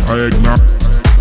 I acknowledge.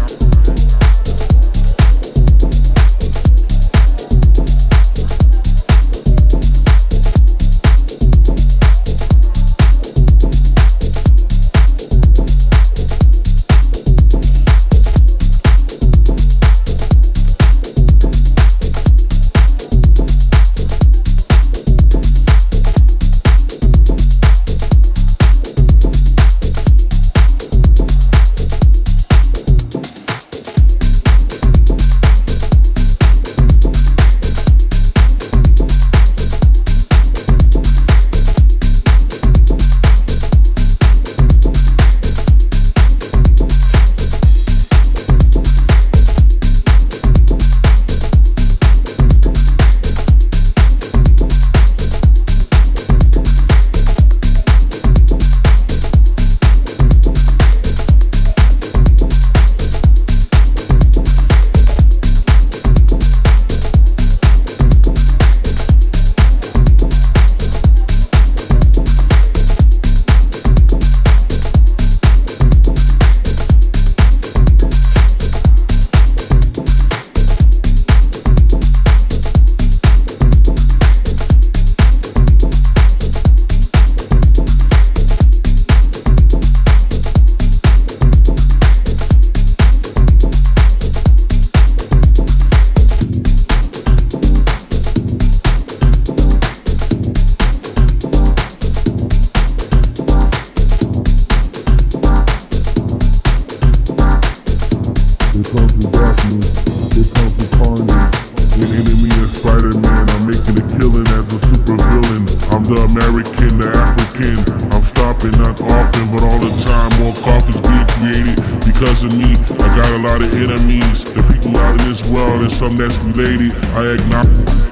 The American, the African, I'm stopping not often, but all the time more coffees being created because of me. I got a lot of enemies, the people out in this world and some that's related. I acknowledge.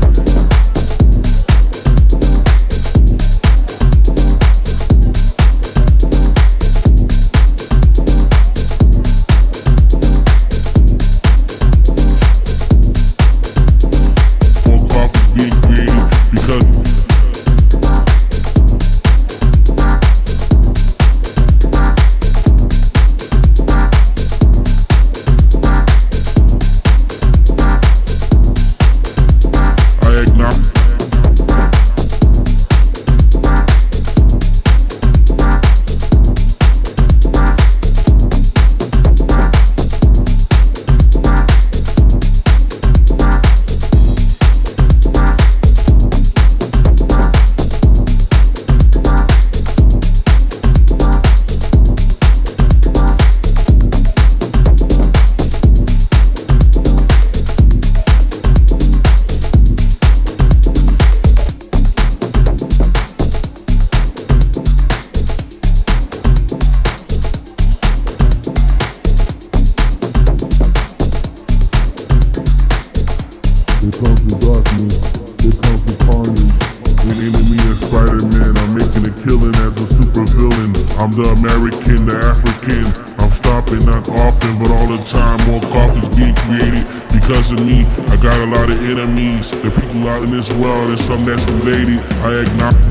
Here comes the darkness, here comes the carnage. An enemy and Spider-Man, I'm making a killing as a super villain. I'm the American, the African, I'm stopping not often, but all the time more coffees being created because of me. I got a lot of enemies, the people out in this world and some that's related. I acknowledge.